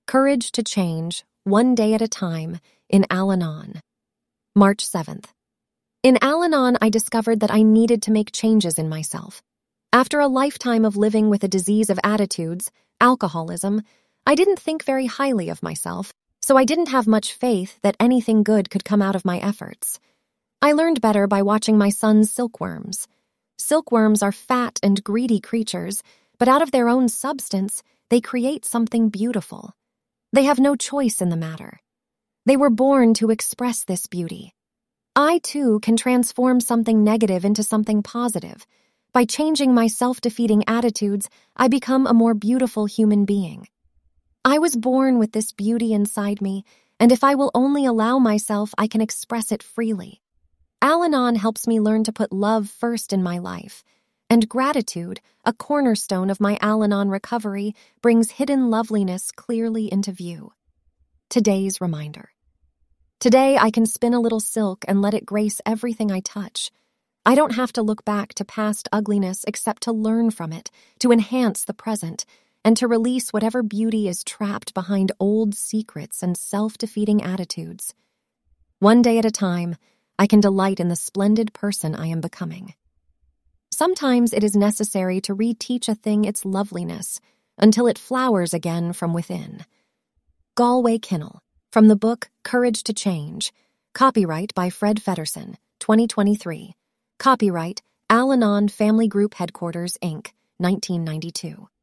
Courage to Change, One Day at a Time, in Al-Anon. March 7th. In Al-Anon, I discovered that I needed to make changes in myself. After a lifetime of living with a disease of attitudes, alcoholism, I didn't think very highly of myself, so I didn't have much faith that anything good could come out of my efforts. I learned better by watching my son's silkworms. Silkworms are fat and greedy creatures, but out of their own substance, they create something beautiful. They have no choice in the matter. They were born to express this beauty. I, too, can transform something negative into something positive. By changing my self-defeating attitudes, I become a more beautiful human being. I was born with this beauty inside me, and if I will only allow myself, I can express it freely. Al-Anon helps me learn to put love first in my life, and gratitude, a cornerstone of my Al-Anon recovery, brings hidden loveliness clearly into view. Today's reminder. Today, I can spin a little silk and let it grace everything I touch. I don't have to look back to past ugliness except to learn from it, to enhance the present, and to release whatever beauty is trapped behind old secrets and self-defeating attitudes. One day at a time, I can delight in the splendid person I am becoming. Sometimes it is necessary to reteach a thing its loveliness until it flowers again from within. Galway Kinnell, from the book Courage to Change. Copyright by Fred Feddersen, 2023. Copyright Al-Anon Family Group Headquarters, Inc., 1992.